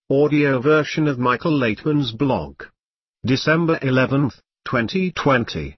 audio version of Michael Laitman's blog. December 11, 2020.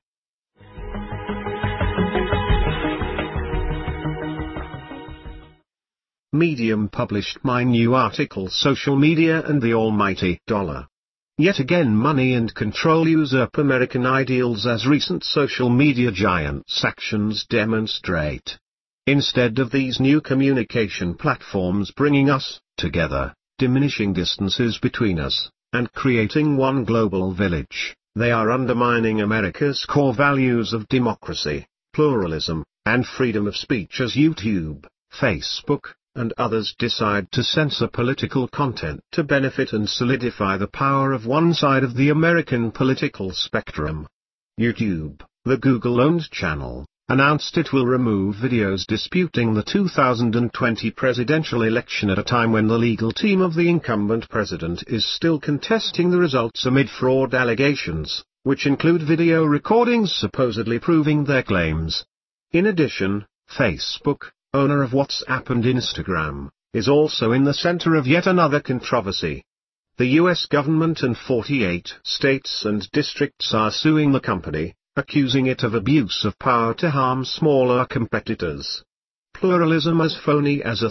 Medium published my new article, Social Media and the Almighty Dollar. Yet again, money and control usurp American ideals, as recent social media giants' actions demonstrate. Instead of these new communication platforms bringing us together, diminishing distances between us, and creating one global village, they are undermining America's core values of democracy, pluralism, and freedom of speech as YouTube, Facebook, and others decide to censor political content to benefit and solidify the power of one side of the American political spectrum. YouTube, the Google-owned channel, announced it will remove videos disputing the 2020 presidential election at a time when the legal team of the incumbent president is still contesting the results amid fraud allegations, which include video recordings supposedly proving their claims. In addition, Facebook, owner of WhatsApp and Instagram, is also in the center of yet another controversy. The U.S. government and 48 states and districts are suing the company, accusing it of abuse of power to harm smaller competitors. Pluralism as phony as a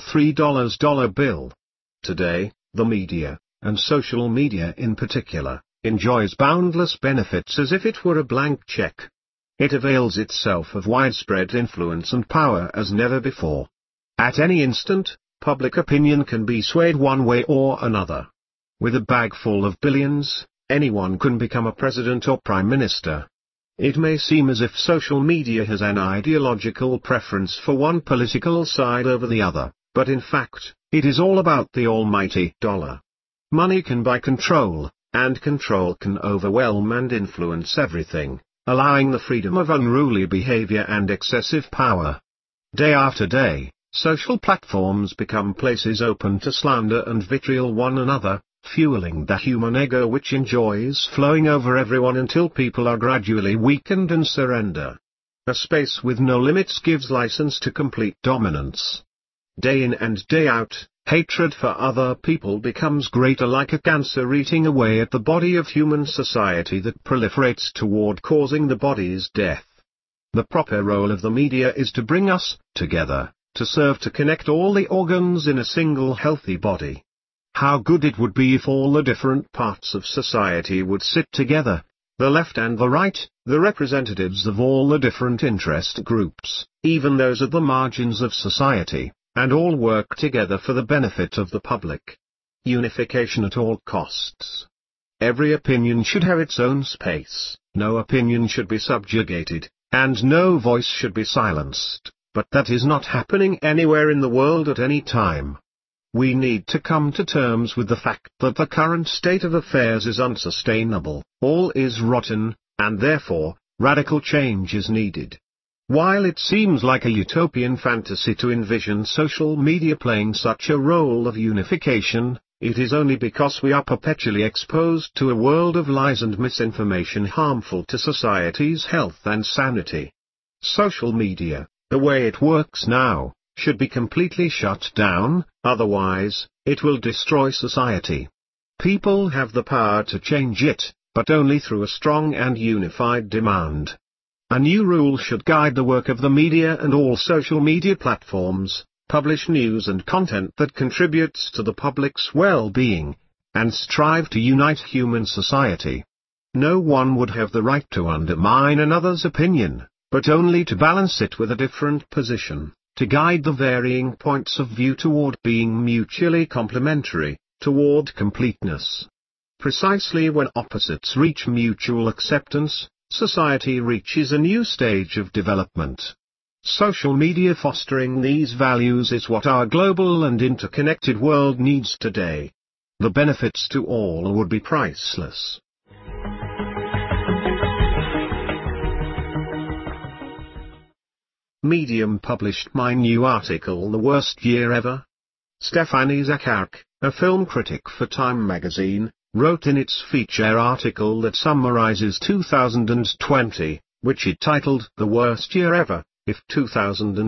$3 bill. Today, the media, and social media in particular, enjoys boundless benefits as if it were a blank check. It avails itself of widespread influence and power as never before. At any instant, public opinion can be swayed one way or another. With a bag full of billions, anyone can become a president or prime minister. It may seem as if social media has an ideological preference for one political side over the other, but in fact, it is all about the almighty dollar. Money can buy control, and control can overwhelm and influence everything, allowing the freedom of unruly behavior and excessive power. Day after day, social platforms become places open to slander and vitriol one another, fueling the human ego which enjoys flowing over everyone until people are gradually weakened and surrender. A space with no limits gives license to complete dominance. Day in and day out, hatred for other people becomes greater, like a cancer eating away at the body of human society that proliferates toward causing the body's death. The proper role of the media is to bring us together, to serve to connect all the organs in a single healthy body. How good it would be if all the different parts of society would sit together, the left and the right, the representatives of all the different interest groups, even those at the margins of society, and all work together for the benefit of the public. Unification at all costs. Every opinion should have its own space, no opinion should be subjugated, and no voice should be silenced, but that is not happening anywhere in the world at any time. We need to come to terms with the fact that the current state of affairs is unsustainable, all is rotten, and therefore, radical change is needed. While it seems like a utopian fantasy to envision social media playing such a role of unification, it is only because we are perpetually exposed to a world of lies and misinformation harmful to society's health and sanity. Social media, the way it works now, should be completely shut down, otherwise, it will destroy society. People have the power to change it, but only through a strong and unified demand. A new rule should guide the work of the media and all social media platforms: publish news and content that contributes to the public's well-being, and strive to unite human society. No one would have the right to undermine another's opinion, but only to balance it with a different position, to guide the varying points of view toward being mutually complementary, toward completeness. Precisely when opposites reach mutual acceptance, society reaches a new stage of development. Social media fostering these values is what our global and interconnected world needs today. The benefits to all would be priceless. Medium published my new article, The Worst Year Ever. Stephanie Zacharek, a film critic for Time magazine, wrote in its feature article that summarizes 2020, which it titled The Worst Year Ever. If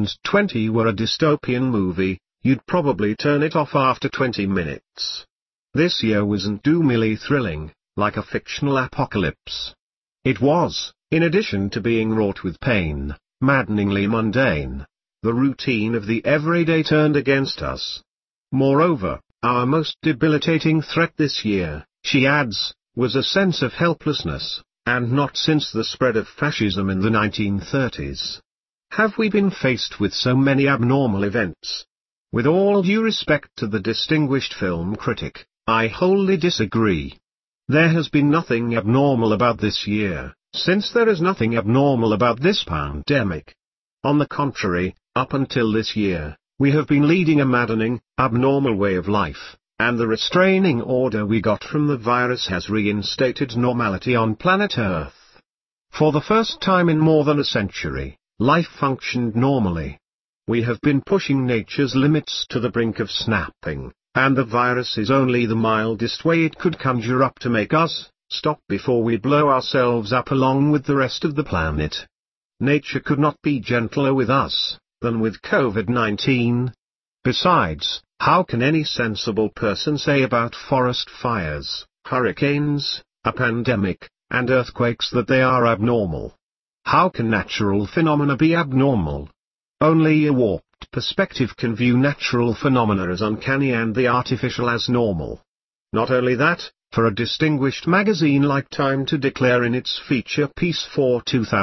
2020 were a dystopian movie, you'd probably turn it off after 20 minutes. This year wasn't doomily thrilling, like a fictional apocalypse. It was, in addition to being wrought with pain, maddeningly mundane. The routine of the everyday turned against us. Moreover, our most debilitating threat this year, she adds, was a sense of helplessness, and not since the spread of fascism in the 1930s. Have we been faced with so many abnormal events? With all due respect to the distinguished film critic, I wholly disagree. There has been nothing abnormal about this year, since there is nothing abnormal about this pandemic. On the contrary, up until this year, we have been leading a maddening, abnormal way of life, and the restraining order we got from the virus has reinstated normality on planet Earth. For the first time in more than a century, life functioned normally. We have been pushing nature's limits to the brink of snapping, and the virus is only the mildest way it could conjure up to make us stop before we blow ourselves up along with the rest of the planet. Nature could not be gentler with us than with COVID-19. Besides, how can any sensible person say about forest fires, hurricanes, a pandemic, and earthquakes that they are abnormal? How can natural phenomena be abnormal? Only a warped perspective can view natural phenomena as uncanny and the artificial as normal. Not only that, for a distinguished magazine like Time to declare in its feature piece for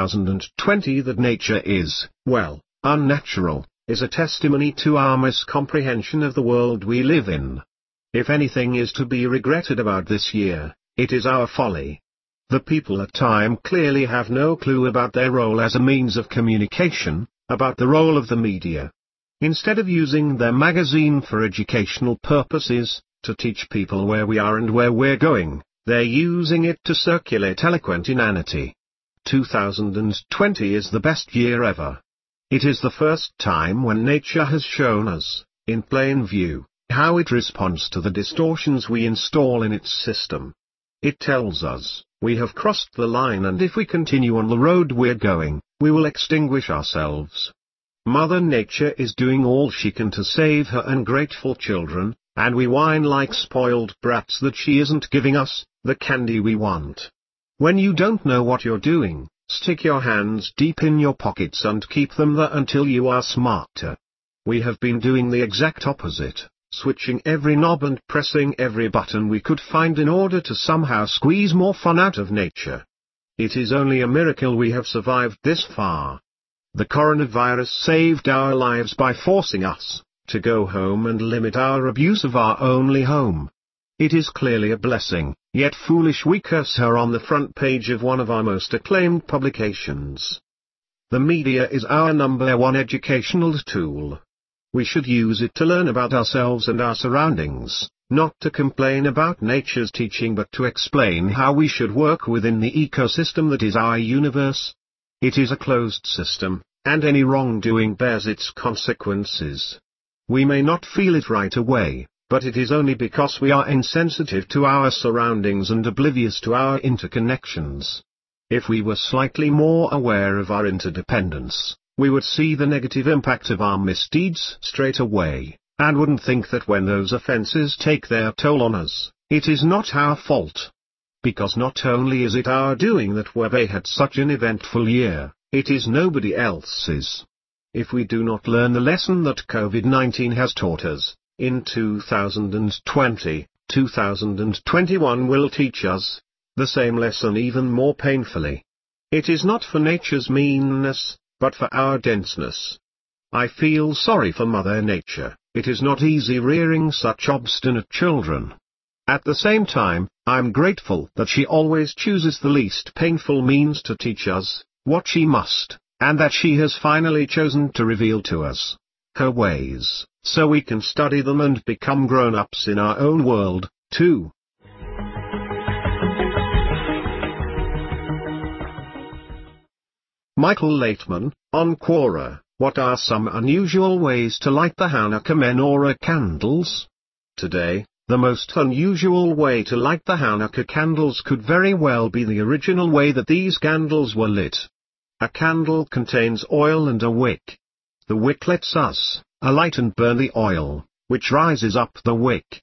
2020 that nature is, well, unnatural, is a testimony to our miscomprehension of the world we live in. If anything is to be regretted about this year, it is our folly. The people at Time clearly have no clue about their role as a means of communication, about the role of the media. Instead of using their magazine for educational purposes, to teach people where we are and where we're going, they're using it to circulate eloquent inanity. 2020 is the best year ever. It is the first time when nature has shown us, in plain view, how it responds to the distortions we install in its system. It tells us, we have crossed the line, and if we continue on the road we're going, we will extinguish ourselves. Mother Nature is doing all she can to save her ungrateful children, and we whine like spoiled brats that she isn't giving us the candy we want. When you don't know what you're doing, stick your hands deep in your pockets and keep them there until you are smarter. We have been doing the exact opposite, switching every knob and pressing every button we could find in order to somehow squeeze more fun out of nature. It is only a miracle we have survived this far. The coronavirus saved our lives by forcing us to go home and limit our abuse of our only home. It is clearly a blessing, yet foolish we curse her on the front page of one of our most acclaimed publications. The media is our number one educational tool. We should use it to learn about ourselves and our surroundings, not to complain about nature's teaching but to explain how we should work within the ecosystem that is our universe. It is a closed system, and any wrongdoing bears its consequences. We may not feel it right away, but it is only because we are insensitive to our surroundings and oblivious to our interconnections. If we were slightly more aware of our interdependence, we would see the negative impact of our misdeeds straight away, and wouldn't think that when those offenses take their toll on us, it is not our fault. Because not only is it our doing that we had such an eventful year, it is nobody else's. If we do not learn the lesson that COVID-19 has taught us, in 2020, 2021 will teach us the same lesson even more painfully. It is not for nature's meanness, but for our denseness. I feel sorry for Mother Nature. It is not easy rearing such obstinate children. At the same time, I'm grateful that she always chooses the least painful means to teach us what she must, and that she has finally chosen to reveal to us her ways, so we can study them and become grown-ups in our own world, too. Michael Laitman, on Quora, what are some unusual ways to light the Hanukkah menorah candles? Today, the most unusual way to light the Hanukkah candles could very well be the original way that these candles were lit. A candle contains oil and a wick. The wick lets us alight and burn the oil, which rises up the wick.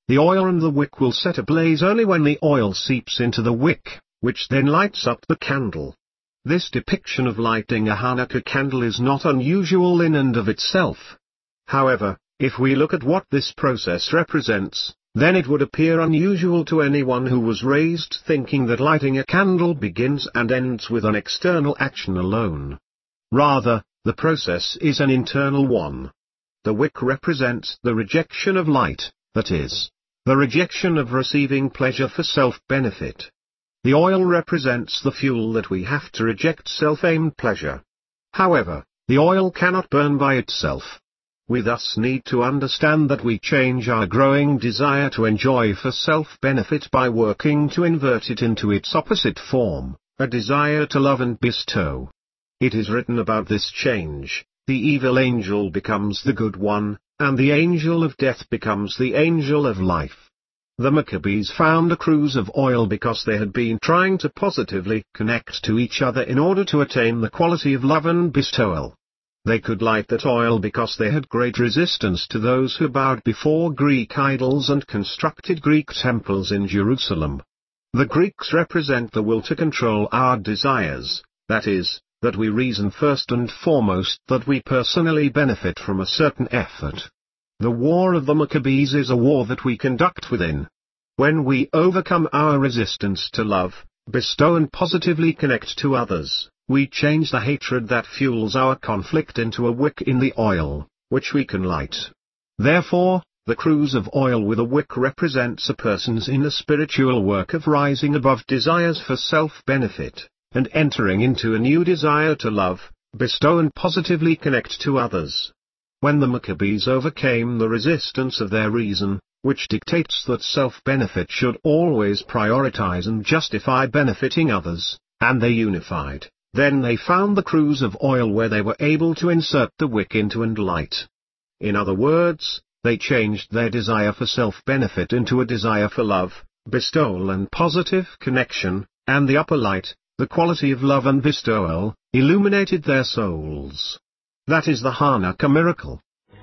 The oil and the wick will set ablaze only when the oil seeps into the wick, which then lights up the candle. This depiction of lighting a Hanukkah candle is not unusual in and of itself. However, if we look at what this process represents, then it would appear unusual to anyone who was raised thinking that lighting a candle begins and ends with an external action alone. Rather, the process is an internal one. The wick represents the rejection of light, that is, the rejection of receiving pleasure for self-benefit. The oil represents the fuel that we have to reject self-aimed pleasure. However, the oil cannot burn by itself. We thus need to understand that we change our growing desire to enjoy for self-benefit by working to invert it into its opposite form, a desire to love and bestow. It is written about this change: the evil angel becomes the good one, and the angel of death becomes the angel of life. The Maccabees found a cruse of oil because they had been trying to positively connect to each other in order to attain the quality of love and bestowal. They could light that oil because they had great resistance to those who bowed before Greek idols and constructed Greek temples in Jerusalem. The Greeks represent the will to control our desires, that is, that we reason first and foremost that we personally benefit from a certain effort. The war of the Maccabees is a war that we conduct within. When we overcome our resistance to love, bestow and positively connect to others, we change the hatred that fuels our conflict into a wick in the oil, which we can light. Therefore, the cruse of oil with a wick represents a person's inner spiritual work of rising above desires for self-benefit, and entering into a new desire to love, bestow and positively connect to others. When the Maccabees overcame the resistance of their reason, which dictates that self-benefit should always prioritize and justify benefiting others, and they unified, then they found the cruse of oil where they were able to insert the wick into and light. In other words, they changed their desire for self-benefit into a desire for love, bestowal and positive connection, and the upper light, the quality of love and bestowal, illuminated their souls. That is the Hanukkah miracle.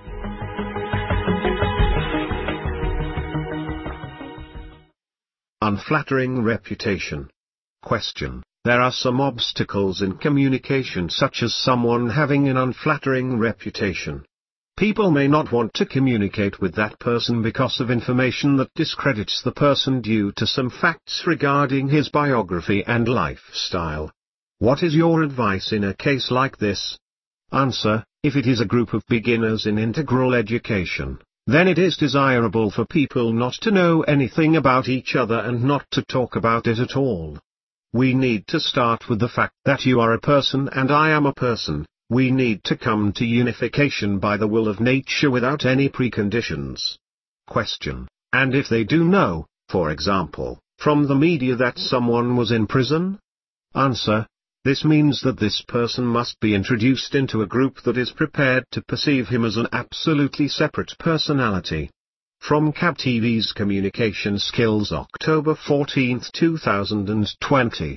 Unflattering reputation. Question: there are some obstacles in communication, such as someone having an unflattering reputation. People may not want to communicate with that person because of information that discredits the person due to some facts regarding his biography and lifestyle. What is your advice in a case like this? Answer: if it is a group of beginners in integral education, then it is desirable for people not to know anything about each other and not to talk about it at all. We need to start with the fact that you are a person and I am a person. We need to come to unification by the will of nature without any preconditions. Question: and if they do know, for example, from the media that someone was in prison? Answer: this means that this person must be introduced into a group that is prepared to perceive him as an absolutely separate personality. From CAB TV's Communication Skills, October 14, 2020.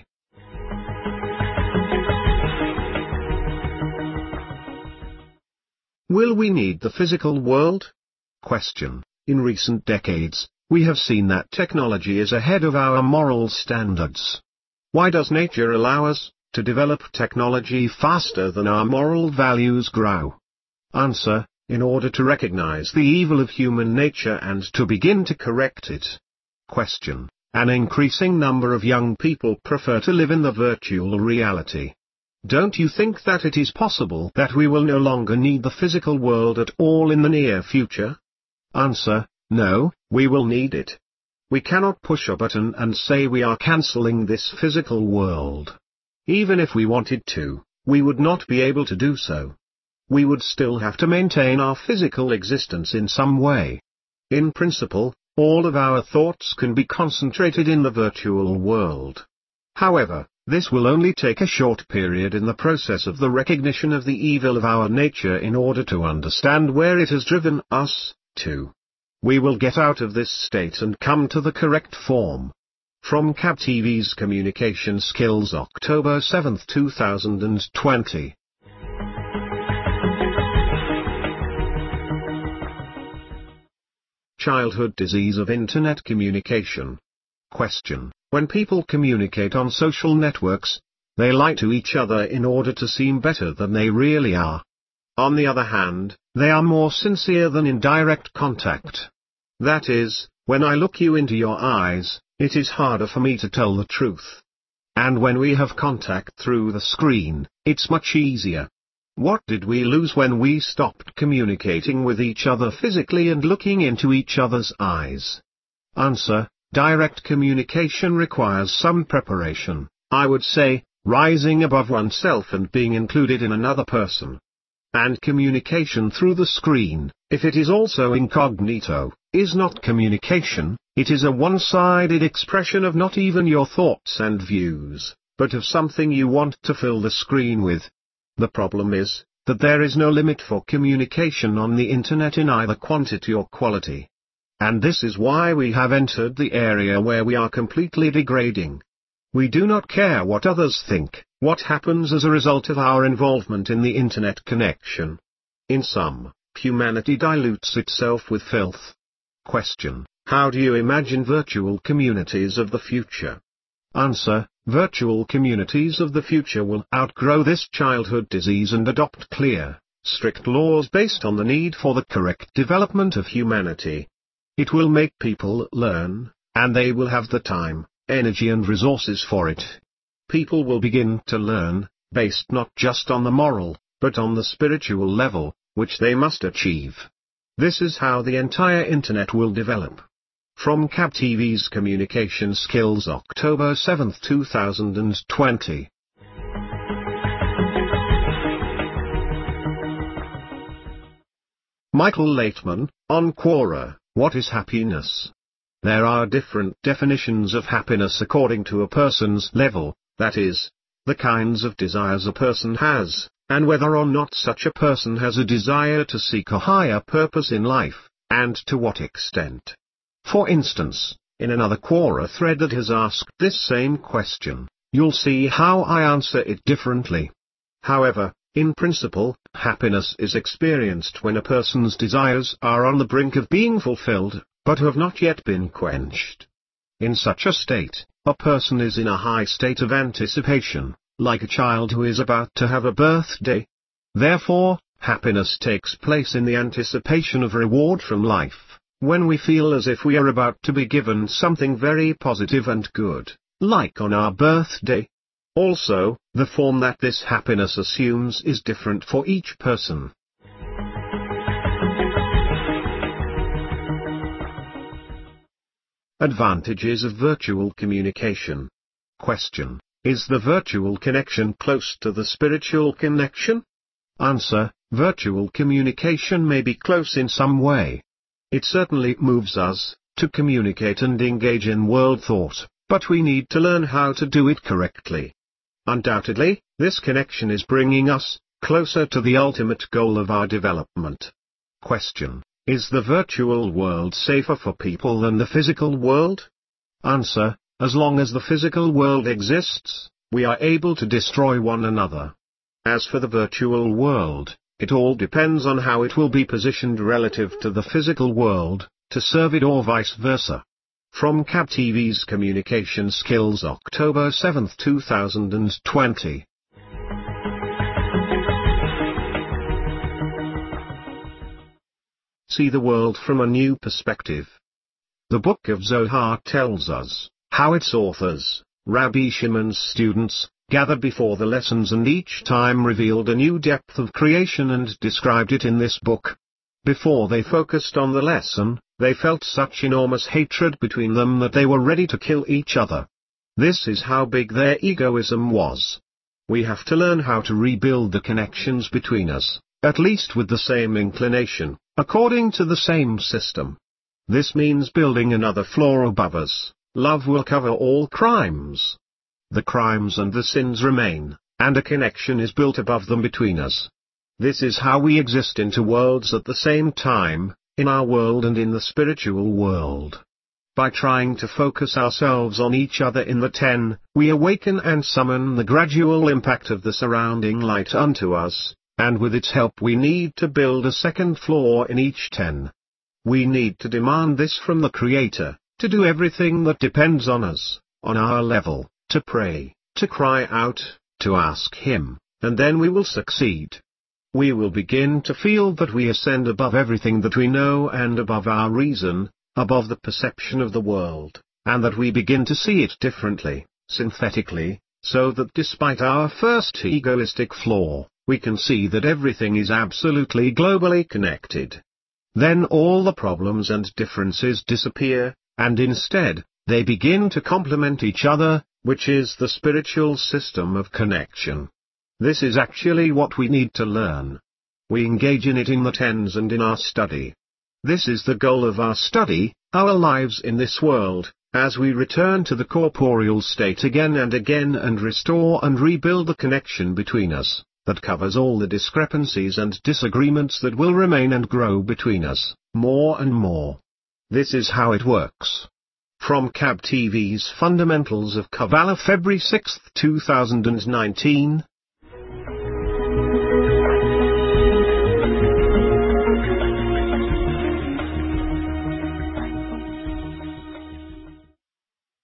Will we need the physical world? Question: in recent decades, we have seen that technology is ahead of our moral standards. Why does nature allow us to develop technology faster than our moral values grow? Answer: in order to recognize the evil of human nature and to begin to correct it. Question: an increasing number of young people prefer to live in the virtual reality. Don't you think that it is possible that we will no longer need the physical world at all in the near future? Answer: no, we will need it. We cannot push a button and say we are cancelling this physical world. Even if we wanted to, we would not be able to do so. We would still have to maintain our physical existence in some way. In principle, all of our thoughts can be concentrated in the virtual world. However, this will only take a short period in the process of the recognition of the evil of our nature in order to understand where it has driven us to. We will get out of this state and come to the correct form. From CAB TV's Communication Skills, October 7, 2020. childhood disease of internet communication. Question: when people communicate on social networks, they lie to each other in order to seem better than they really are. On the other hand, they are more sincere than in direct contact. That is, when I look you into your eyes, it is harder for me to tell the truth. And when we have contact through the screen, it's much easier. What did we lose when we stopped communicating with each other physically and looking into each other's eyes? Answer: direct communication requires some preparation, I would say, rising above oneself and being included in another person. And communication through the screen, if it is also incognito, is not communication, it is a one-sided expression of not even your thoughts and views, but of something you want to fill the screen with. The problem is, that there is no limit for communication on the internet in either quantity or quality. And this is why we have entered the area where we are completely degrading. We do not care what others think, what happens as a result of our involvement in the internet connection. In sum, humanity dilutes itself with filth. Question: how do you imagine virtual communities of the future? Answer: virtual communities of the future will outgrow this childhood disease and adopt clear, strict laws based on the need for the correct development of humanity. It will make people learn, and they will have the time, energy and resources for it. People will begin to learn, based not just on the moral, but on the spiritual level, which they must achieve. This is how the entire internet will develop. From CabTV's Communication Skills, October 7, 2020. Michael Laitman, on Quora, what is happiness? There are different definitions of happiness according to a person's level, that is, the kinds of desires a person has, and whether or not such a person has a desire to seek a higher purpose in life, and to what extent. For instance, in another Quora thread that has asked this same question, you'll see how I answer it differently. However, in principle, happiness is experienced when a person's desires are on the brink of being fulfilled, but have not yet been quenched. In such a state, a person is in a high state of anticipation, like a child who is about to have a birthday. Therefore, happiness takes place in the anticipation of reward from life, when we feel as if we are about to be given something very positive and good, like on our birthday. Also, the form that this happiness assumes is different for each person. Advantages of virtual communication. Question: is the virtual connection close to the spiritual connection? Answer: virtual communication may be close in some way. It certainly moves us to communicate and engage in world thought, but we need to learn how to do it correctly. Undoubtedly, this connection is bringing us closer to the ultimate goal of our development. Question: is the virtual world safer for people than the physical world? Answer: as long as the physical world exists, we are able to destroy one another. As for the virtual world, it all depends on how it will be positioned relative to the physical world, to serve it or vice versa. From CabTV's Communication Skills, October 7, 2020. See the world from a new perspective. The Book of Zohar tells us how its authors, Rabbi Shimon's students, gathered before the lessons and each time revealed a new depth of creation and described it in this book. Before they focused on the lesson, they felt such enormous hatred between them that they were ready to kill each other. This is how big their egoism was. We have to learn how to rebuild the connections between us, at least with the same inclination, according to the same system. This means building another floor above us. Love will cover all crimes. The crimes and the sins remain, and a connection is built above them between us. This is how we exist in two worlds at the same time, in our world and in the spiritual world. By trying to focus ourselves on each other in the 10, we awaken and summon the gradual impact of the surrounding light unto us, and with its help we need to build a second floor in each 10. We need to demand this from the Creator, to do everything that depends on us, on our level, to pray, to cry out, to ask Him, and then we will succeed. We will begin to feel that we ascend above everything that we know and above our reason, above the perception of the world, and that we begin to see it differently, synthetically, so that despite our first egoistic flaw, we can see that everything is absolutely globally connected. Then all the problems and differences disappear, and instead, they begin to complement each other, which is the spiritual system of connection. This is actually what we need to learn. We engage in it in the tens and in our study. This is the goal of our study, our lives in this world, as we return to the corporeal state again and restore and rebuild the connection between us, that covers all the discrepancies and disagreements that will remain and grow between us, more and more. This is how it works. From CAB TV's Fundamentals of Kabbalah, February 6, 2019.